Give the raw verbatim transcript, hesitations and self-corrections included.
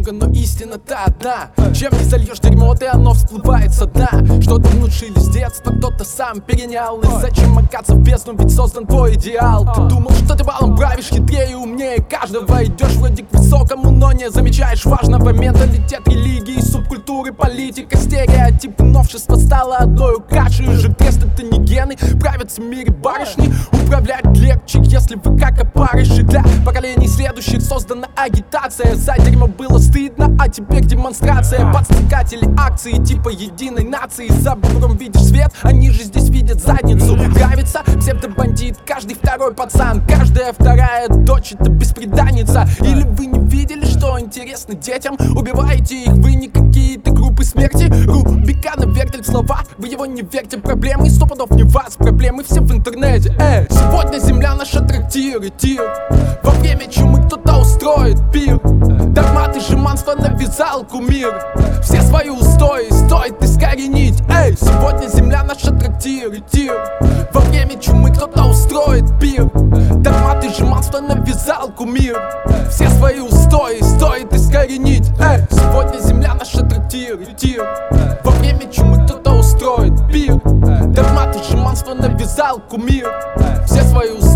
много, но истина-то одна. Чем не зальешь дерьмо, ты оно всплывает со дна. Что-то внушили с детства, кто-то сам перенял. И зачем макаться в бездну, ведь создан твой идеал. Ты думал, что ты балом правишь, хитрее и умнее каждого. Идешь вроде к высокому, но не замечаешь важного. Менталитет религии, субкультуры, политика, стереотипы, новшества стало одной кашей. Уже крест — это не гены, правятся в мире барышни. Управлять легче, если вы как опарыши. Для поколений следующих создана агитация. За дерьмо было стыдно, а теперь демонстрация. Подстрекатели акции типа единой нации. За бугром видишь свет, они же здесь видят задницу. Нравится псевдобандит, каждый второй пацан, каждая вторая дочь — это бесприданница. Или вы не видели, что интересно детям? Убиваете их вы, не какие-то группы смерти. Рубикана вертит слова, вы его не верьте. Проблемы сто пудов не вас, проблемы все в интернете. Эй, сегодня земля наша трактир и тир. Во время чумы кто-то устроит пир. Догмат и жеманство навязал кумир. Все свои устои стоит искоренить. Эй, сегодня земля наша трактир и тир. Во время чумы кто-то устроит пир. Догмат и жеманство навязал кумир. Все свои устои стоит искоренить. Эй, сегодня земля наша трактир и тир. Во время чумы кто-то устроит пир. Догмат и жеманство навязал кумир. Все свои устои